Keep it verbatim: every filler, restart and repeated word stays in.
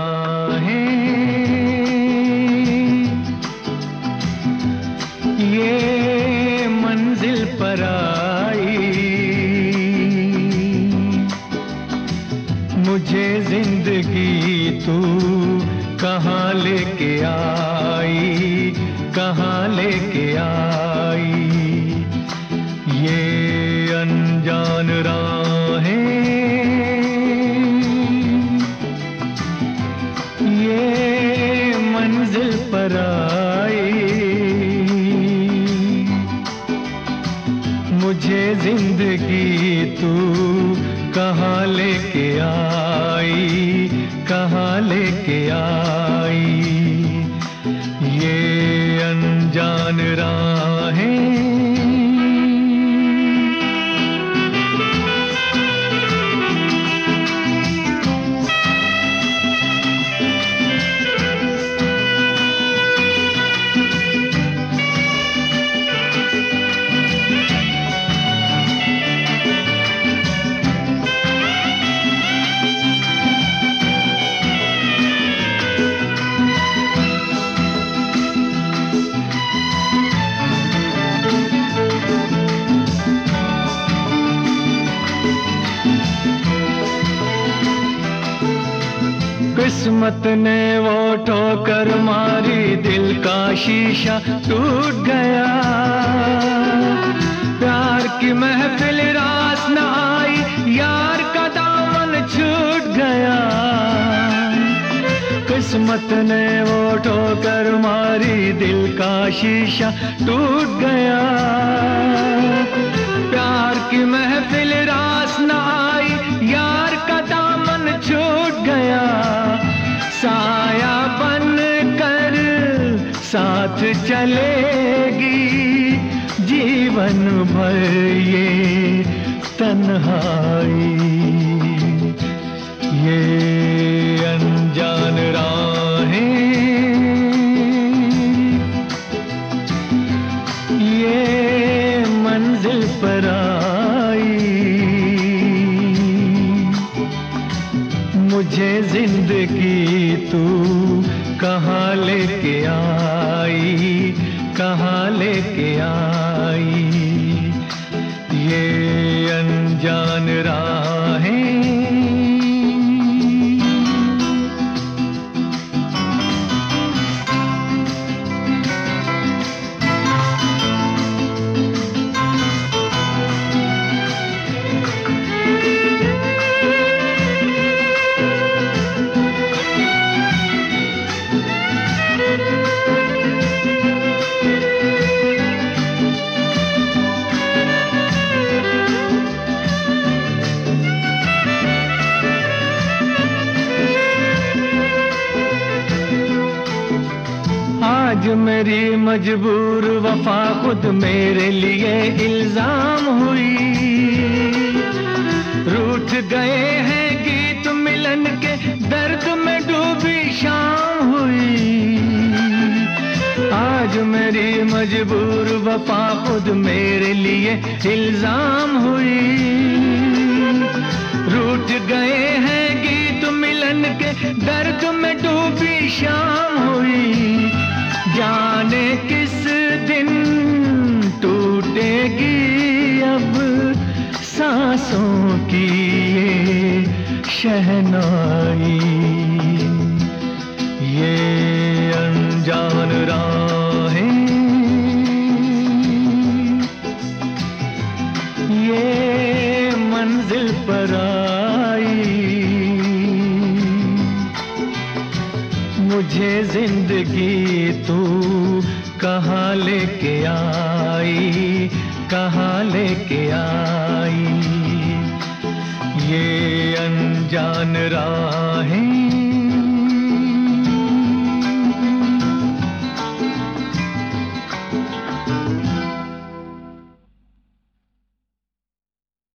राहें, ये मंजिल पर आई, मुझे जिंदगी तू कहाँ लेके आई, कहाँ लेके आई। ये अनजान राहें, ये मंजिल पर आई, मुझे जिंदगी तू कहाँ लेके आई, कहाँ लेके आई। ये अनजान राहें, किस्मत ने वो ठोकर मारी, दिल का शीशा टूट गया। प्यार की महफिल रास न आई, यार का दामन छूट गया। किस्मत ने वो ठोकर मारी, दिल का शीशा टूट गया। प्यार की महफिल रास न आई, यार का दामन छूट गया। साया बन कर साथ चलेगी जीवन भर ये तन्हाई। ये अनजान राहें, ये मंजिल पर आई, मुझे जिंदगी तू कहाँ लेके आई, कहाँ लेके आई। ये अनजान राहें, आज मेरी मजबूर वफा खुद मेरे लिए इल्जाम हुई। रूठ गए हैं गीत मिलन के, दर्द में डूबी शाम हुई। आज मेरी मजबूर वफा खुद मेरे लिए इल्जाम हुई। रूठ गए हैं गीत मिलन के, दर्द में डूबी शाम हुई। जाने किस दिन टूटेगी अब सांसों की ये शहनाई। ये अनजान राहें, ये मंजिल पर आई, मुझे जिंदगी तू कहाँ लेके आई, कहाँ लेके आई। ये अनजान राहें,